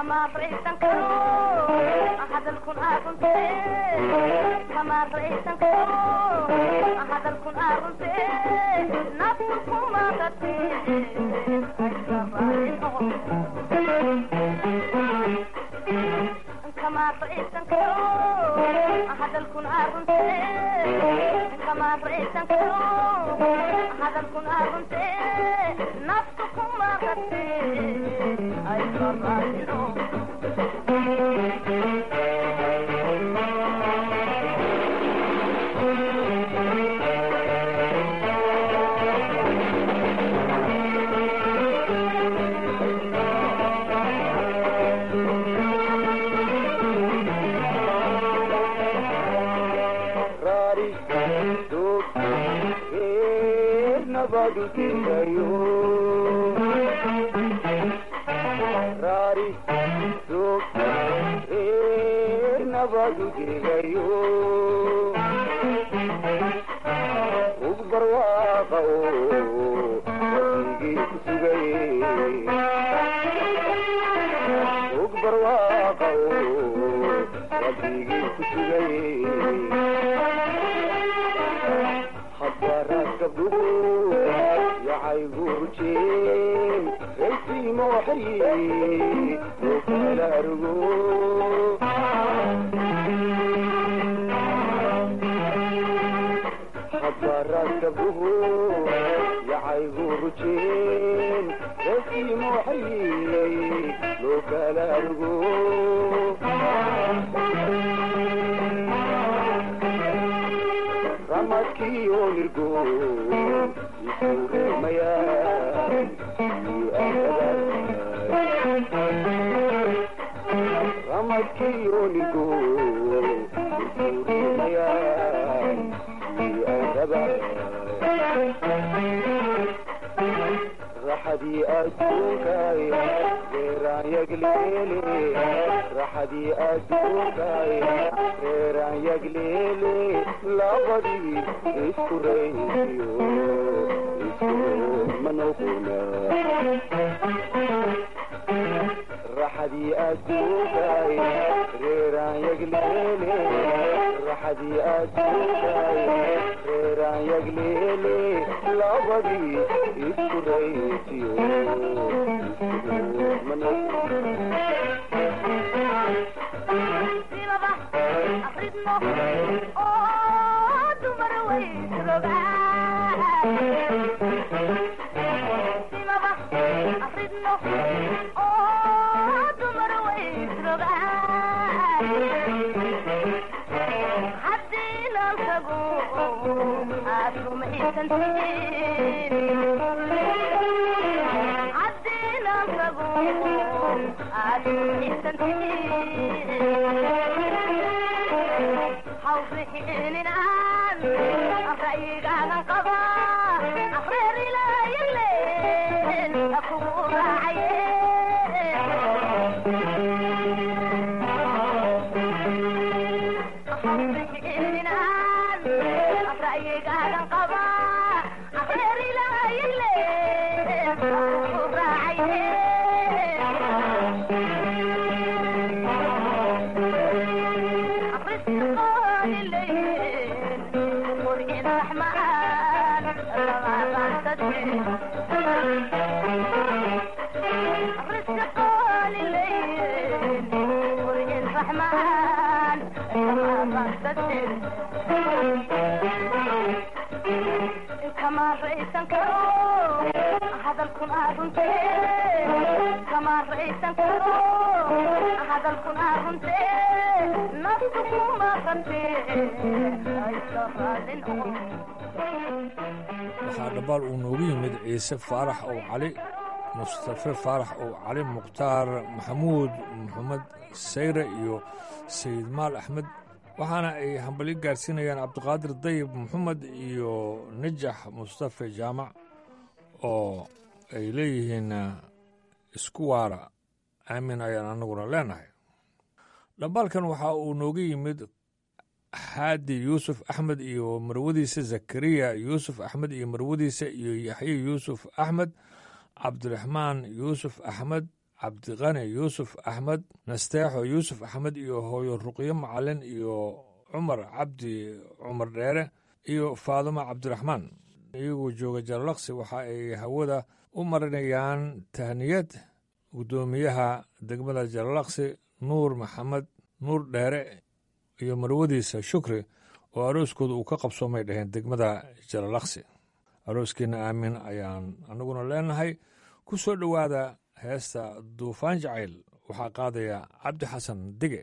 waxaa dhabaal uu noogu yimid ciise faarax ow cali mustafe faarax ow cali mukhtaar maxamuud maxamed sayre iyo sayid maal axmed waxaana ay hambalyo gaarsiinayaan cabdiqaadir dayib maxamed iyo najax mustafe jaamac oo ay leeyihiin isku waara aamin ayaan annaguna leenahay dhambaalkan waxa uu nooga yimid xaadi yuusuf axmed iyo marwadiisa zakariya yuusuf axmed iyo marwadiisa iyo yaxye yuusuf axmed cabdiraxmaan yuusuf axmed cabdiqani yuusuf axmed nasteexo yuusuf axmed iyo hooyo ruqyo macalin iyo cumar cabdi cumar dheere iyo faadumo cabdiraxmaan iyagoo jooga jalalaqsi waxa ay hawada u marinayaan tahniyad guddoomiyaha degmada jalalaqsi nuur maxamed nuur dheere iyo marwadiisa shukri oo arooskooda uu ka qabsoomay dhaheen degmada jalalaqsi arooskiina aamin ayaan anaguna leenahay ku soo dhowaada heesta duufaan jacayl waxaa qaadaya cabdi xasan dige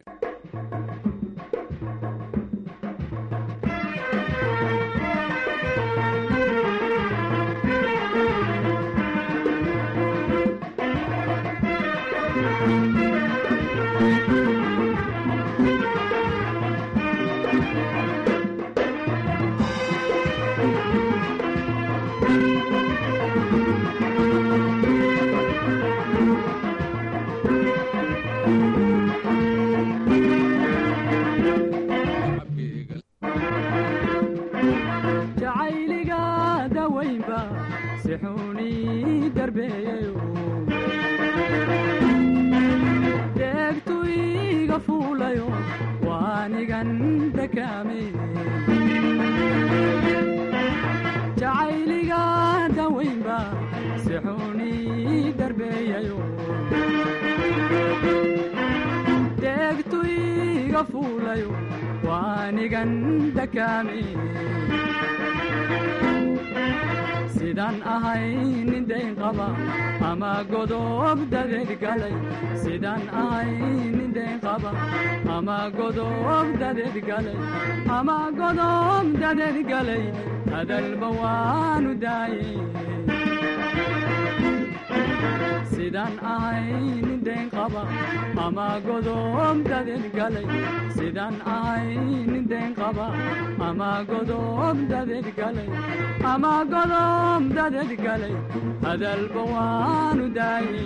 sidaan ahay nin dayn qaba ama godob dadeed galay sidaan ahay nin dayn qaba ama godob dadeed galay ama godob dadeed galay hadalba waanu daayey sidaan ahay nin dayn qaba ama godob dadeed galay sidaan ahay nin dayn qaba ama godob dadeed galay ama godob dadeed galay hadalba waanu daayey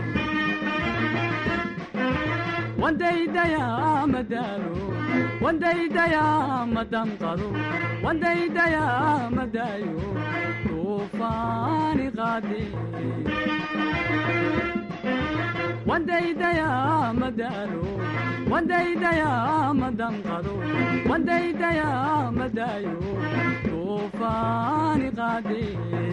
wandaydayaa madaalo wandaydayaa madamqado wandaydayaa madaayo duufaani qaade wandaydayaa madaalo wandaydayaa madamqado wandaydayaa madaayo duufaani qaade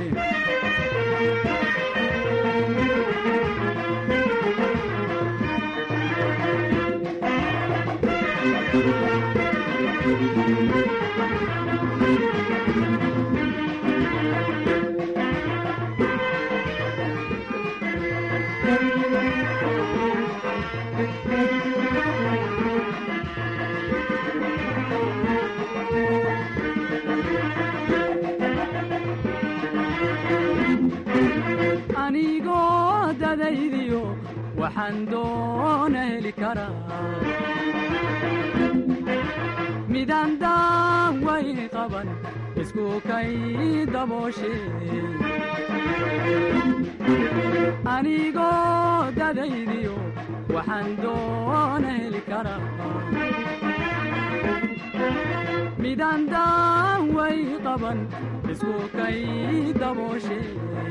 anigoo dadaydiyo waxaan doona heli karaa midaan daawayni qaban isku kay dabooshe anigoo dadaydiyo waxaan doona heli karaa midaan daaway qaban isku kay dabooshe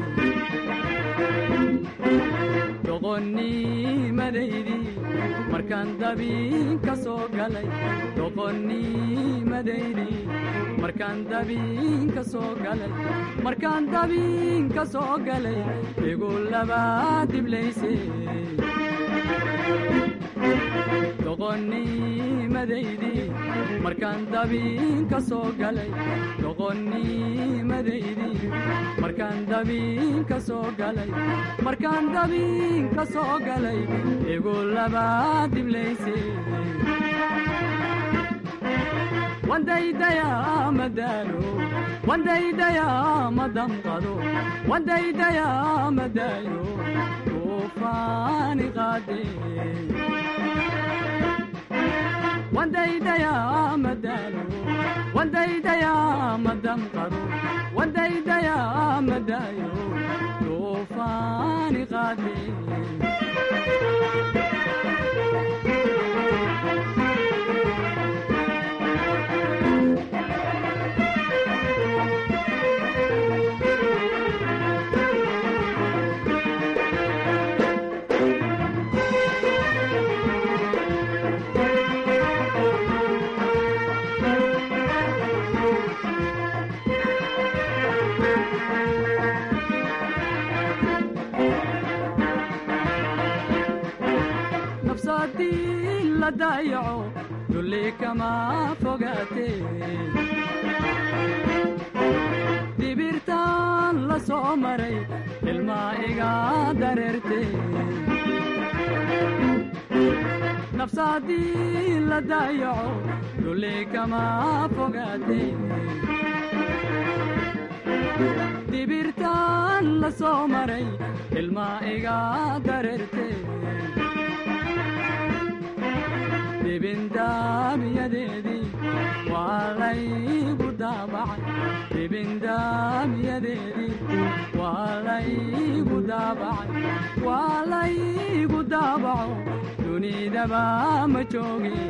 doqonnimadaydi markaan dabiin ka soo galay doqonnimadaydi markaan dabiin ka soo galay markaan dabiin ka soo galay igu labaa diblayse doqonnimadaydi markaan dabiin ka soo galay doqonnimadaydi markaan dabiin ka soo galay markaan dabiin ka soo galay igu labaa diblayse wandaydayaa madaalo wandaydayaa madamqado wandaydayaa madaayo duufaani qaade wandaydayaa madaalo wandaydayaa madamqado wandaydayaa madaayo duufaani qaade la dayaco dulli kama fogaate dibirtaan la soo maray ilmaa iga dareerte nafsaadii la dayaco dulli kama fogaate dibirtaan la soo maray ilmaa iga dareerte dibindaamiyadeedii waa laygu daabacay dibindaamiyadeedii waa laygu daabacay waa laygu daabaco dunidaba ma jooge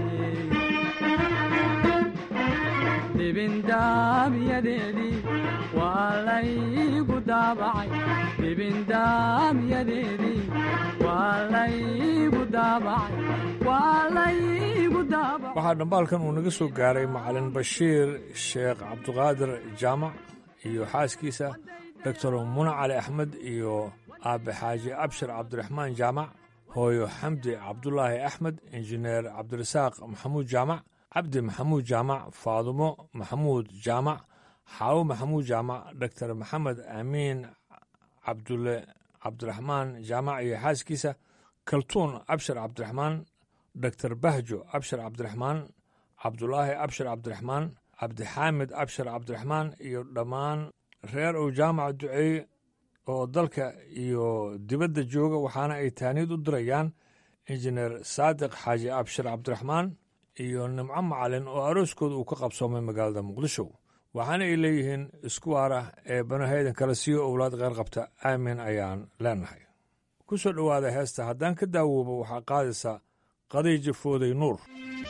dibindaamiyadeedii waa laygu daabacay dibindaamiyadeedii waa laygu daabacay waa laygu daabacay waxaa dhambaalkan uu naga soo gaaray macalin bashiir sheekh cabdiqaadir jaamac iyo xaaskiisa doctor muna cali axmed iyo aabe xaaji abshir cabdiraxmaan jaamac hooyo xamdi cabdulaahi axmed injineer cabdirasaaq maxamuud jaamac cabdi maxamuud jaamac faadumo maxamuud jaamac xaawo maxamuud jaamac doctor maxamed amiin cabdulle cabdiraxmaan jaamac iyo xaaskiisa kaltuun abshir cabdiraxmaan doctor bahjo abshir cabdiraxmaan cabdulaahi abshir cabdiraxmaan cabdixaamid abshir cabdiraxmaan iyo dhammaan reer ow jaamac duceey oo dalka iyo dibadda jooga waxaana ay taaniid u dirayaan injineer saadiq xaaji abshir cabdiraxmaan iyo nimco macalin oo arooskooda uu ka qabsoomay magaalada muqdisho waxaana ay leeyihiin isku waara ee banahaydan kale siiyo owlaad kheyr qabta aamin ayaan leenahay ku soo dhowaada heesta haddaan ka daawoobo waxaa qaadaysa qadiijo fooday nuur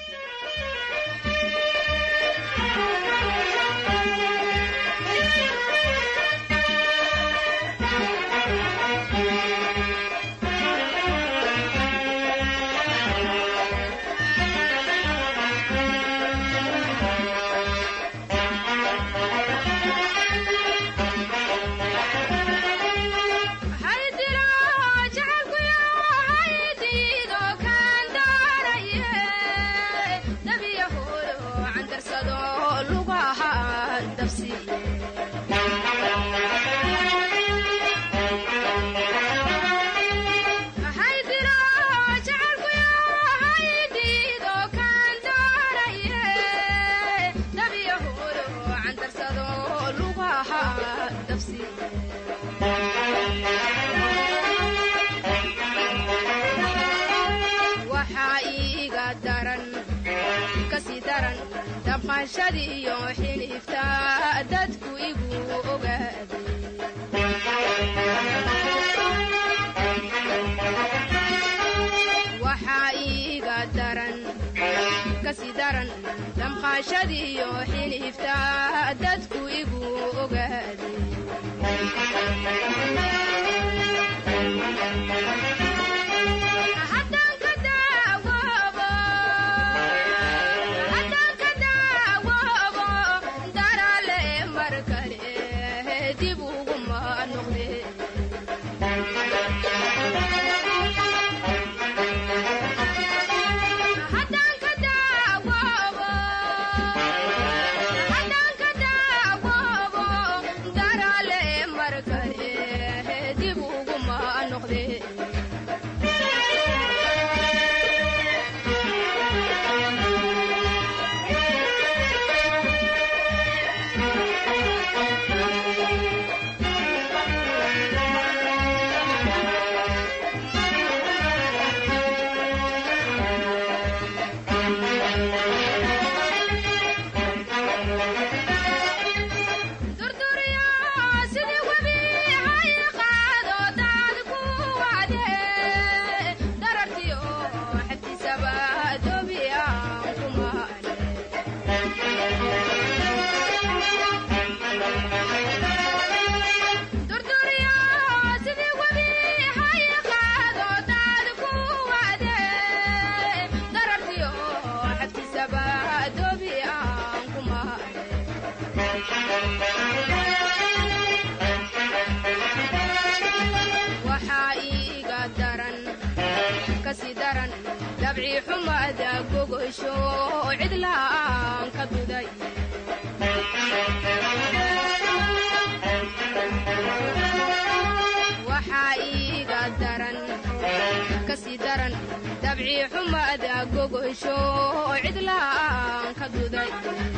damqashadiyo xilifta dadku igu ogaaday waxaa iiga daran kasi daran damqashadiyo xilifta dadku igu ogaaday xumada gogosho cidlaan ka duday waxaa iiga daran kasii daran dabcii xumada gogosho cidlaan ka duday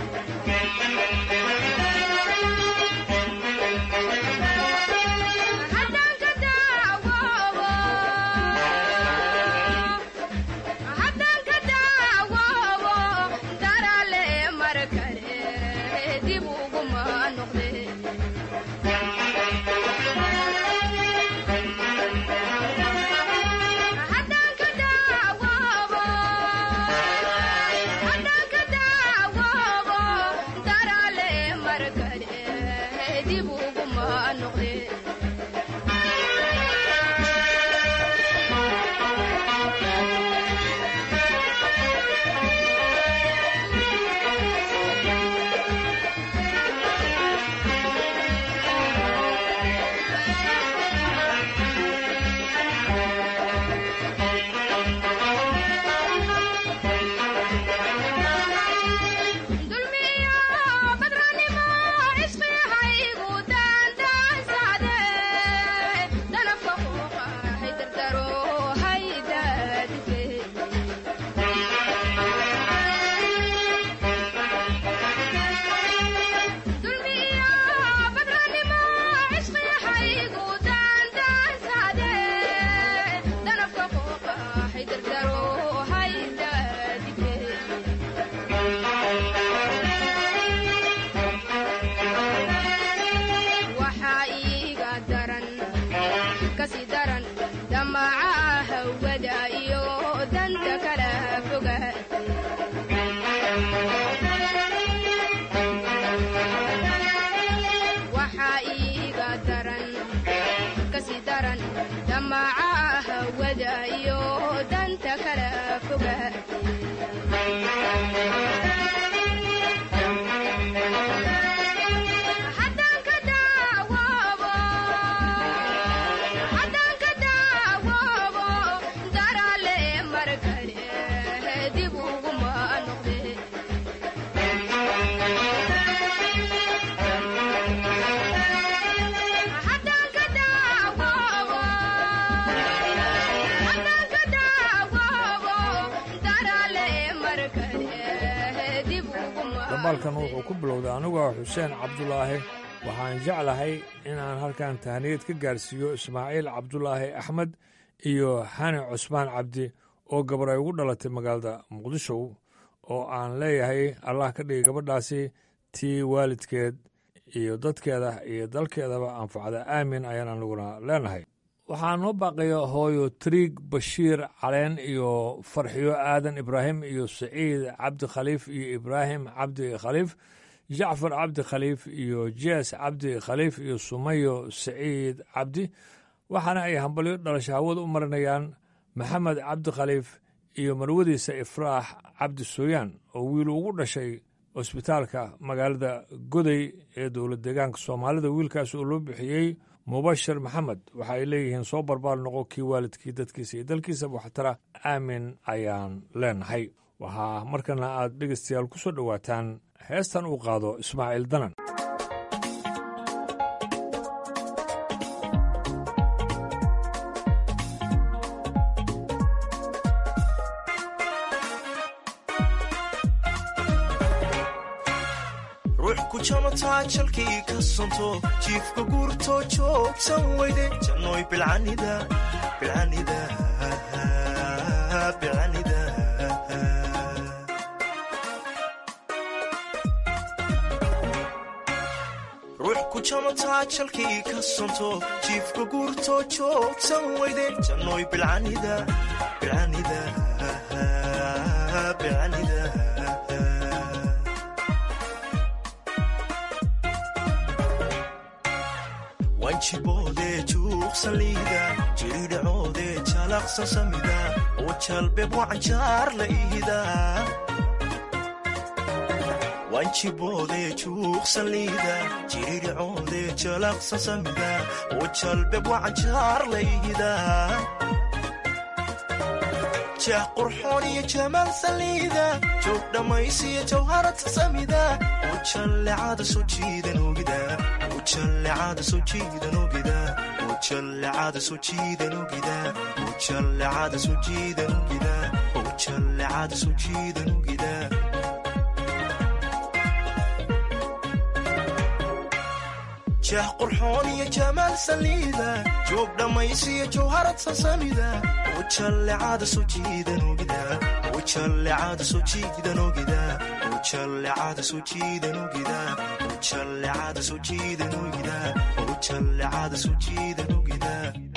dambaalkan wuxuu ku bilowday anigoo xuseen cabdulaahi waxaan jeclahay inaan halkan tahniyad ka gaarsiiyo ismaaciil cabdulaahi axmed iyo xani cusmaan cabdi oo gabar ay ugu dhalatay magaalada muqdisho oo aan leeyahay allah ka dhigi gabadhaasi tii waalidkeed iyo dadkeeda iyo dalkeedaba anfacda aamin ayaan aniguna leenahay waxaa noo baaqaya hooyo triig bashiir caleen iyo farxiyo aadan ibraahim iyo saciid cabdi khaliif iyo ibraahim cabdi khaliif jacfar cabdi khaliif iyo jees cabdi khaliif iyo sumayo saciid cabdi waxaana ay hambalyo dhalasho hawada u marinayaan maxamed cabdi khaliif iyo marwadiisa ifraax cabdi sooyaan oo wiil ugu dhashay cusbitaalka magaalada goday ee dowlad deegaanka soomaalida wiilkaas oo loo bixiyey mubashir maxamed waxa ay leeyihiin soo barbaar noqo kii waalidkii dadkiisa iyo dalkiisaba waxtara aamin ayaan leenahay waxaa markana aad dhegaystayaal ku soo dhowaataan heestan uu qaado ismaaciil danan jalkii ka sonto jiifka guurto joogsan weyde jannoy bilcanida bilcanida bilcanida ruux ku jamataa jalkii ka sonto jiifka guurto joogsan weyde jannoy bilcanida bilcanida bilcanida wanjiboode juuqsan liida jiridhacoode jalaqsan samida oo jalbeeb wacanjaar la ihida wanjiboode juuqsan liida jiridhacoode jalaqsan samida oo jalbeeb wacanjaar la ihida jeex qurxoon iyo jamaal saliida joog dhammaysiya jawharata samida ujallecada soo jiidan ogida ujallecada soo jiidan ogida ujallecada soo jiidan ogida ujallecada soo jiidan ogida ujallecada soo jiidan ogida jeex qurxoon iyo jamaal saliida joog dhammaysiya jawharata samida ujallecada soo jiidan ogida ujallecada soo jiidan ogida ujallecada soo jiidan ogida ujallecada soo jiidan ogida ujallecada soo jiidan ogida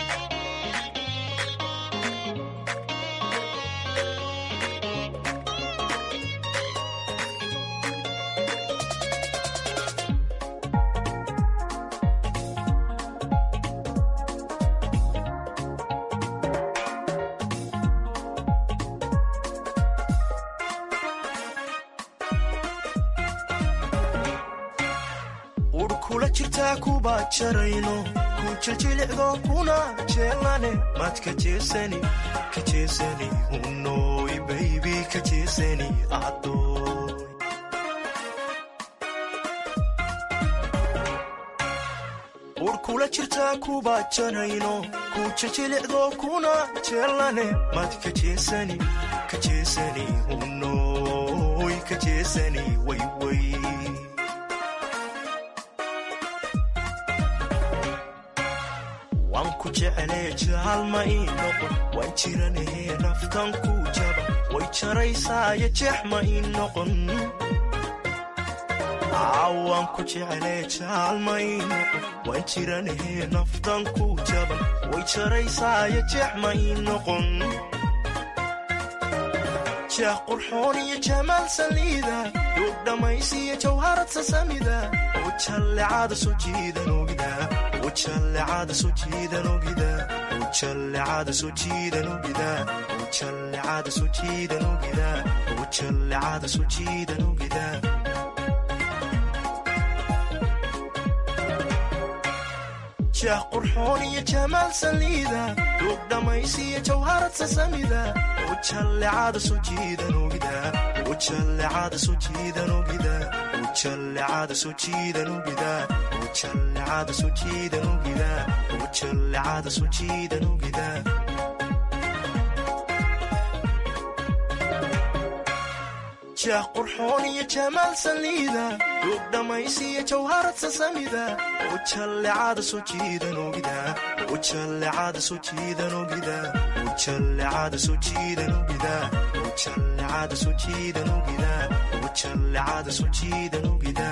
kuba jarayno ku jiljilicdo kuna jeelane mad ka jeesani ka jeesani unoy baby ka jeesani adoy ur kula jirtaa kuba jarayno ku jiljilicdo kuna jeelane mad ka jeesani ka jeesani unoy ka jeesani way way waan ku jeclee jaalma ii noqon waan jiranee naftan ku jaba way jaraysaayo jeex ma ii noqon waan ku jeclee jaalma ii noqon waan jiranee naftan ku jaba way jaraysaayo jeex ma ii noqon jeex qurxoon iyo jamaal saliida duug dhammaysiya jawharata samida ujallecada soo jiidan ogida ujallecada soo jiidan ogida ujallecada soo jiidan ogida ujallecada soo jiidan ogida ujallecada soo jiidan ogida jeex qurxoon iyo jamaal saliida duug dhammaysiya jawharata samida ujallecada soo jiidan ogida ujallecada soo jiidan ogida ujallecada soo jiidan ogida ujallecada soo jiidan ogida ujallecada soo jiidan ogida jeex qurxoon iyo jamaal saliida duug dhammaysiya jawharata samida ujallecada soo jiidan ogida ujallecada soo jiidan ogida ujallecada soo jiidan ogida ujallecada soo jiidan ogida ujallecada soo jiidan ogida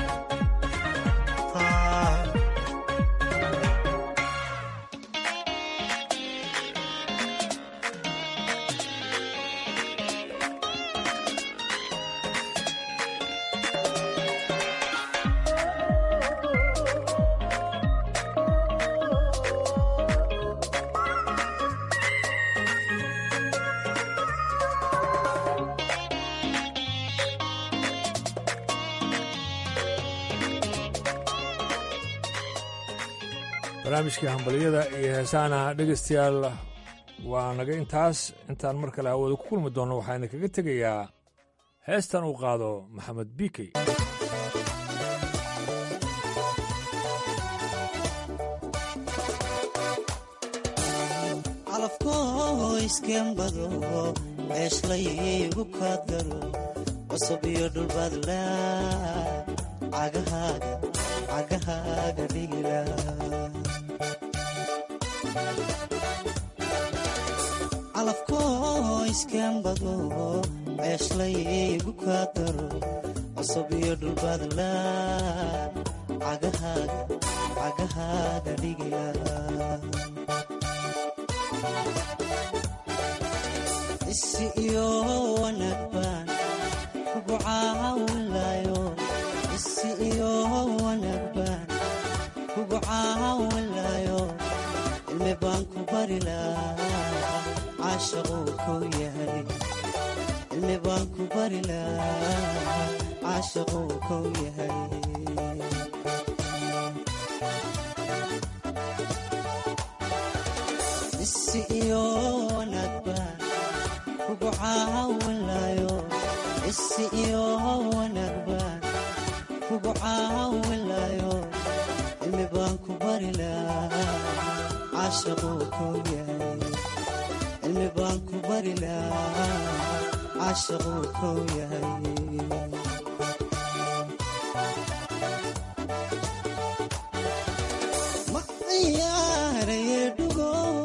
barnaamijkii hambaliyada iyo heesaana dhegaystayaal waa naga intaas intaan mar kale hawada ku kulmi doonno waxaana kaga tegayaa heestan uu qaado maxamed biikey calafkoo iskembado ceeshlaygu kaadaro cusub iyo dhulbaadla cagahaaga cagahaaga dhigila calafkoo iskembado ceeshlaygu kaadaro cusub iyo dhulbaadla cagahaaga cagahaaga dhigila isi iyo wanaag baan kugu caawinlayo isi iyo wanaag baan kugu caawinlayo cilmi baan ku bari lahaa caashaquu kuu yahay cilmi baan ku bari lahaa caashaquu kuu yahay isi iyo wanaag baan caawinlayo isi iyo wanaag baan kugu caawinlayo cilmi baan ku bari lahaa caashaquu kow yahay cilmi baan ku bari lahaa caashaquu kow yahay ma ciyaaraye dhugo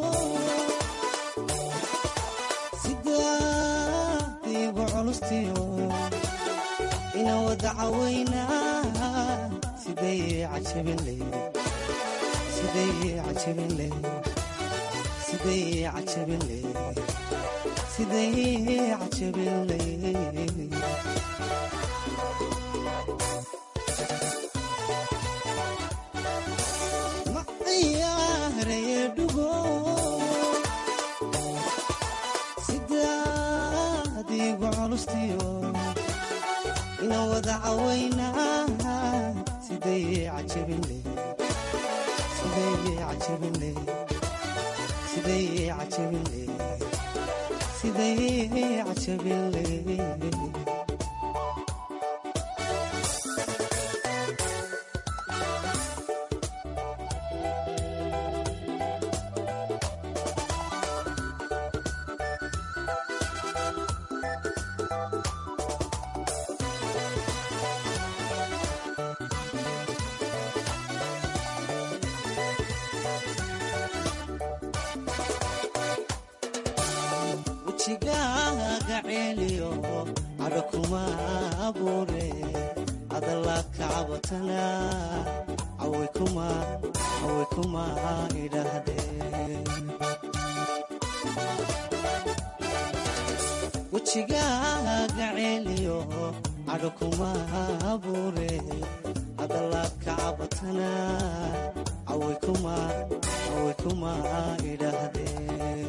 sidaadiigu culustiyo ina wada cawaynaa siday cajabinley siday cajabinley siday cajabinley siday cajabinley ma ciyaaraye dhugo sidaadiigu culustiyo ina wada cawaynaa siday cajabinley siday cajabinley siday cajabinley siday cajabinley wajigaaga celiyo cadho kuma abuure adala kacabatana cawe kuma cawe kuma idhaahdeen wajigaaga celiyo cadho kuma abuure adala kacabatana cawe kuma cawe kuma idhaahdeen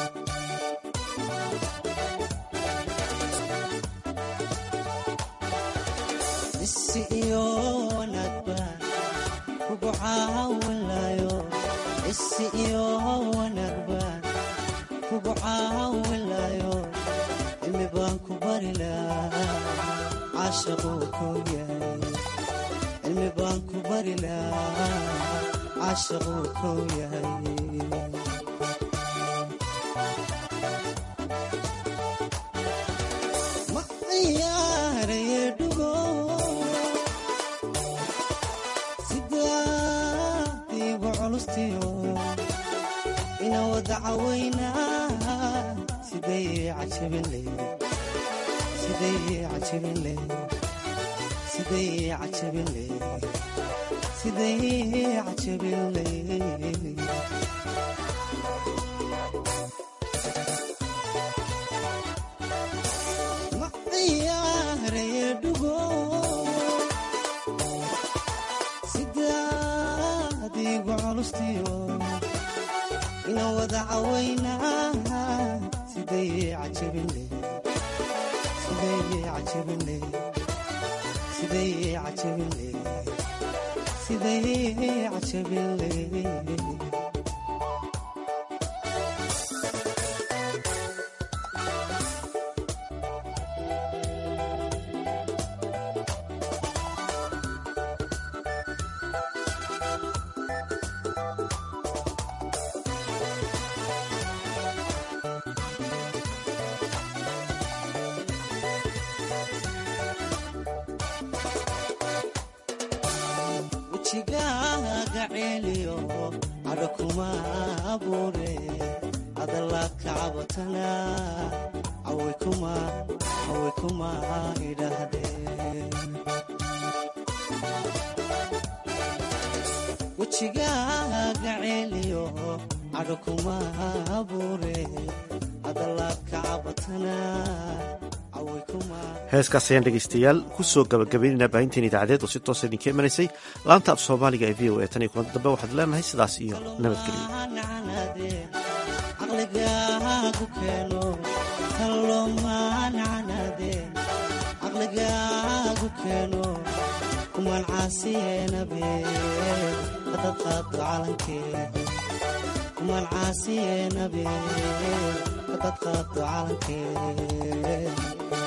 isi iyo wanaag baan kugu caawinlayo isi iyo wanaag baan kugu caawinlayo cilmi baan ku bari lahaa caashaquu kow yahay cilmi baan ku bari lahaa caashaquu kow yahay ma ciyaaraye dhugo sidaadiigu culustiyo ina wada cawaynaa siday cajabinley siday cajabinley siday cajabinley siday cajabinley ma ciyaaraye dhugo sidaadiigu culustiyo ina wada cawaynaa siday cajabinley siday cajabinley siday cajabinley siday cajabinley wajigaaga celiyo cadho kuma abuure adala kacabatana cawe kuma cawe kuma idhaahdeen wajigaaga celiyo cadho kuma abuure adala kacabatana heeskaas ayaan dhegaystayaal ku soo gabagabaynaynaa baahinteen idaacadeed oo si toosa idinka imanaysay laanta af soomaaliga ee v o a tan iyo kulanta dambe waxaad leenahay sidaas iyo nabadgelyo caqligaagu keeno kaloomaancanade caqligaagu keeno kumaan caasiyeenabe hadad qaado calankee kumaan caasiye nabi hadad qaado calankee